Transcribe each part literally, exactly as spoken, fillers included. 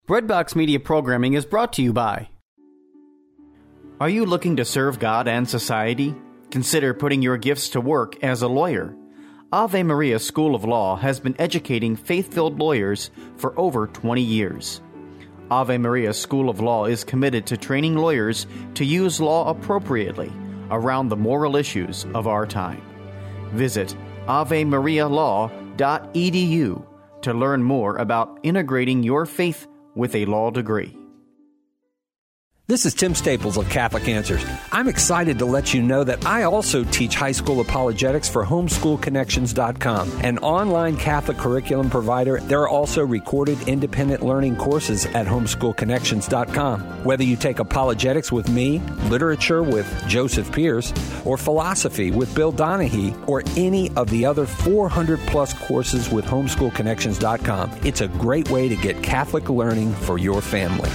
Breadbox Media Programming is brought to you by... Are you looking to serve God and society? Consider putting your gifts to work as a lawyer. Ave Maria School of Law has been educating faith-filled lawyers for over twenty years. Ave Maria School of Law is committed to training lawyers to use law appropriately around the moral issues of our time. Visit ave maria law dot e d u to learn more about integrating your faith with a law degree. This is Tim Staples of Catholic Answers. I'm excited to let you know that I also teach high school apologetics for homeschool connections dot com, an online Catholic curriculum provider. There are also recorded independent learning courses at homeschool connections dot com. Whether you take apologetics with me, literature with Joseph Pierce, or philosophy with Bill Donahue, or any of the other four hundred plus courses with homeschool connections dot com, it's a great way to get Catholic learning for your family.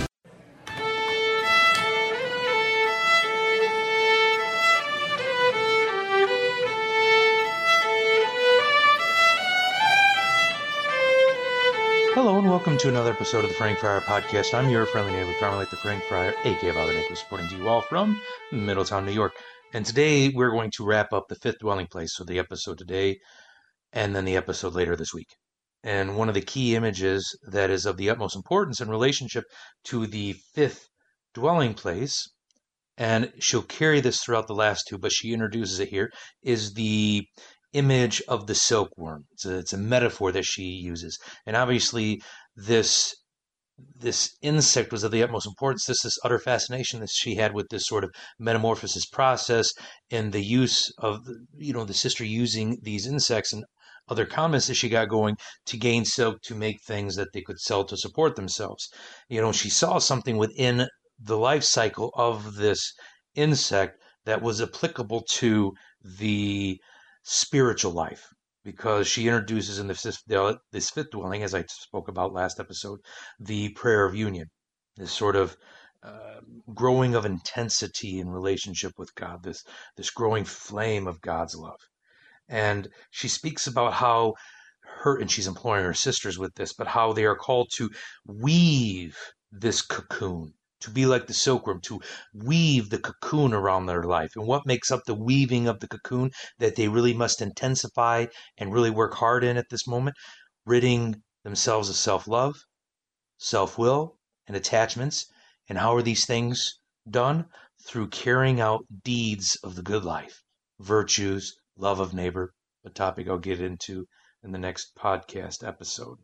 Hello and welcome to another episode of the Frank Friar Podcast. I'm your friendly neighbor, Carmelite the Frank Friar, aka Father Nicholas, reporting to you all from Middletown, New York. And today we're going to wrap up the fifth dwelling place, so the episode today and then the episode later this week. And one of the key images that is of the utmost importance in relationship to the fifth dwelling place, and she'll carry this throughout the last two, but she introduces it here, is the image of the silkworm. It's a, it's a metaphor that she uses. And obviously this this insect was of the utmost importance. This this utter fascination that she had with this sort of metamorphosis process and the use of, you know, the sister using these insects and other comments that she got going to gain silk to make things that they could sell to support themselves. You know, she saw something within the life cycle of this insect that was applicable to the spiritual life, because she introduces in this, this fifth dwelling, as I spoke about last episode, the prayer of union, this sort of uh, growing of intensity in relationship with God, this this growing flame of God's love. And she speaks about how her, and she's imploring her sisters with this, but how they are called to weave this cocoon, to be like the silkworm, to weave the cocoon around their life. And what makes up the weaving of the cocoon that they really must intensify and really work hard in at this moment? Ridding themselves of self-love, self-will, and attachments. And how are these things done? Through carrying out deeds of the good life, virtues, love of neighbor, a topic I'll get into in the next podcast episode.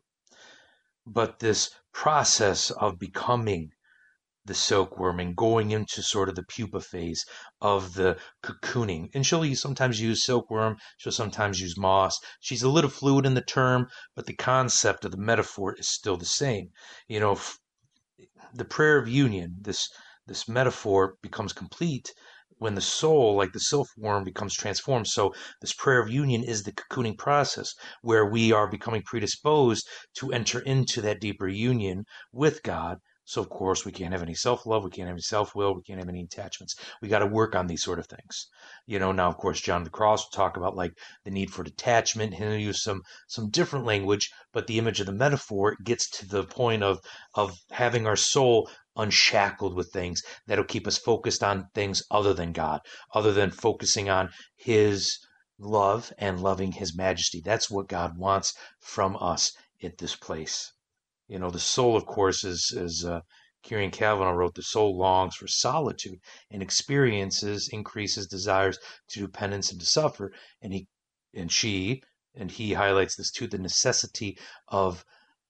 But this process of becoming the silkworm and going into sort of the pupa phase of the cocooning. And she'll use, sometimes use silkworm, she'll sometimes use moss. She's a little fluid in the term, but the concept of the metaphor is still the same. You know, f- the prayer of union, this this metaphor becomes complete when the soul, like the silkworm, becomes transformed. So this prayer of union is the cocooning process where we are becoming predisposed to enter into that deeper union with God. So, of course, we can't have any self-love, we can't have any self-will, we can't have any attachments. We got to work on these sort of things. You know, now, of course, John of the Cross will talk about, like, the need for detachment. He'll use some some different language, but the image of the metaphor gets to the point of, of having our soul unshackled with things that'll keep us focused on things other than God, other than focusing on His love and loving His majesty. That's what God wants from us at this place. You know, the soul, of course, is, as uh, Kieran Kavanagh wrote, the soul longs for solitude and experiences, increases desires to do penance and to suffer. And he, and she, and he highlights this too, the necessity of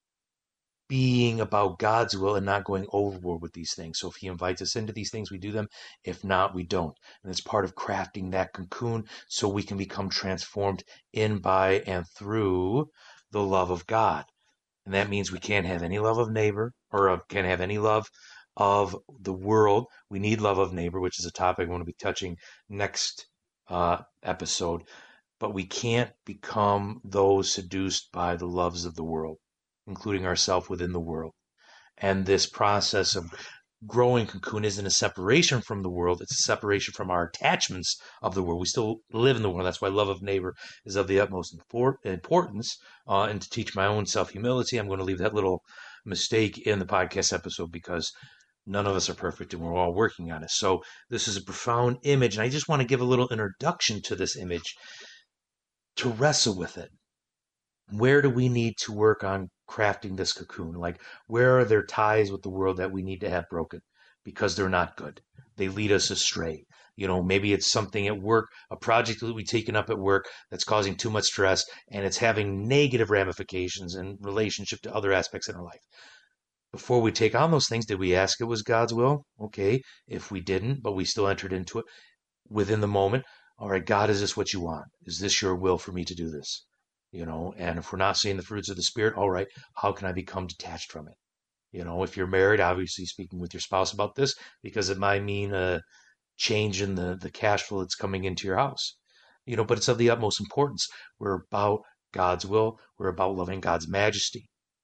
being about God's will and not going overboard with these things. So if He invites us into these things, we do them. If not, we don't. And it's part of crafting that cocoon so we can become transformed in, by, and through the love of God. And that means we can't have any love of neighbor, or of, can't have any love of the world. We need love of neighbor, which is a topic I'm going to be touching next uh, episode. But we can't become those seduced by the loves of the world, including ourselves within the world. And this process of growing cocoon isn't a separation from the world. It's a separation from our attachments of the world. We still live in the world. That's why love of neighbor is of the utmost import, importance. Uh, and to teach my own self-humility, I'm going to leave that little mistake in the podcast episode because none of us are perfect and we're all working on it. So this is a profound image, and I just want to give a little introduction to this image to wrestle with it. Where do we need to work on crafting this cocoon? Like, where are there ties with the world that we need to have broken because they're not good? They lead us astray. You know, maybe it's something at work, a project that we've taken up at work that's causing too much stress, and it's having negative ramifications in relationship to other aspects in our life. Before we take on those things, did we ask it was God's will? Okay. If we didn't, but we still entered into it within the moment, all right, God, is this what you want? Is this your will for me to do this? You know, and if we're not seeing the fruits of the Spirit, all right, how can I become detached from it? You know, if you're married, obviously speaking with your spouse about this, because it might mean a change in the, the cash flow that's coming into your house. You know, but it's of the utmost importance. We're about God's will. We're about loving God's majesty.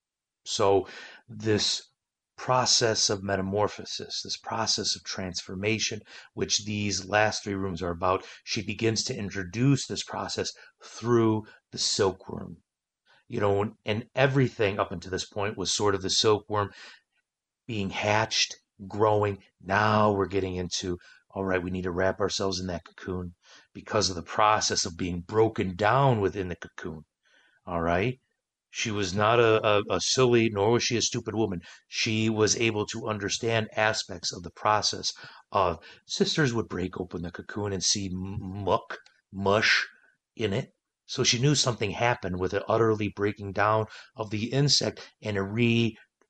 So this process of metamorphosis, this process of transformation, which these last three rooms are about, she begins to introduce this process through the silkworm. You know, and everything up until this point was sort of the silkworm being hatched, growing. Now we're getting into, all right, we need to wrap ourselves in that cocoon because of the process of being broken down within the cocoon. All right. She was not a, a, a silly, nor was she a stupid woman. She was able to understand aspects of the process of sisters would break open the cocoon and see muck, mush in it. So she knew something happened with the utterly breaking down of the insect and a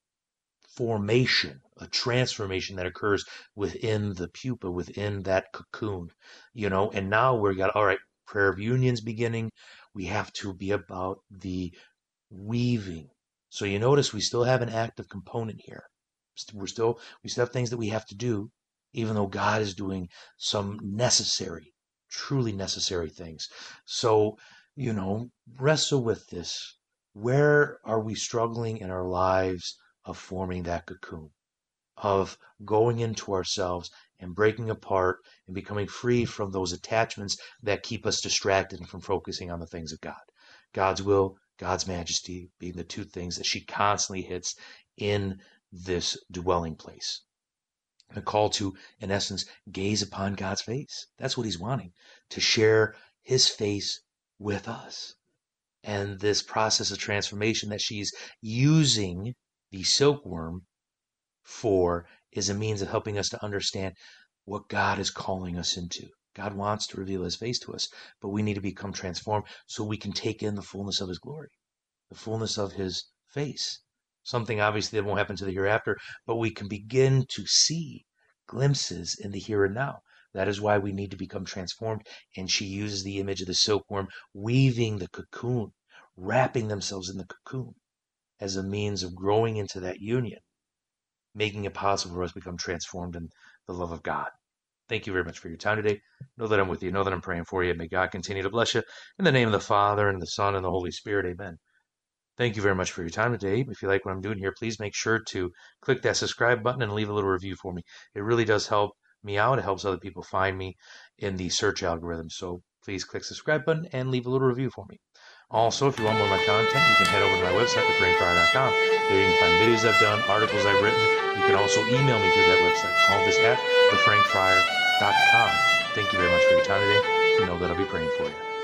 reformation, a transformation that occurs within the pupa, within that cocoon, you know. And now we've got, all right, prayer of union's beginning. We have to be about the weaving. So you notice we still have an active component here. We're still, we still have things that we have to do, even though God is doing some necessary, truly necessary things. So, you know, wrestle with this. Where are we struggling in our lives of forming that cocoon, of going into ourselves and breaking apart and becoming free from those attachments that keep us distracted and from focusing on the things of God? God's will, God's majesty being the two things that she constantly hits in this dwelling place. A call to, in essence, gaze upon God's face. That's what he's wanting, to share his face with us. And this process of transformation that she's using the silkworm for is a means of helping us to understand what God is calling us into. God wants to reveal his face to us, but we need to become transformed so we can take in the fullness of his glory, the fullness of his face. Something obviously that won't happen to the hereafter, but we can begin to see glimpses in the here and now. That is why we need to become transformed. And she uses the image of the silkworm weaving the cocoon, wrapping themselves in the cocoon as a means of growing into that union, making it possible for us to become transformed in the love of God. Thank you very much for your time today. Know that I'm with you. Know that I'm praying for you. May God continue to bless you. In the name of the Father, and the Son, and the Holy Spirit. Amen. Thank you very much for your time today. If you like what I'm doing here, please make sure to click that subscribe button and leave a little review for me. It really does help me out. It helps other people find me in the search algorithm. So please click the subscribe button and leave a little review for me. Also, if you want more of my content, you can head over to my website, the frank fryer dot com. There you can find videos I've done, articles I've written. You can also email me through that website. All this at the frank fryer dot com. Thank you very much for your time today. You know that I'll be praying for you.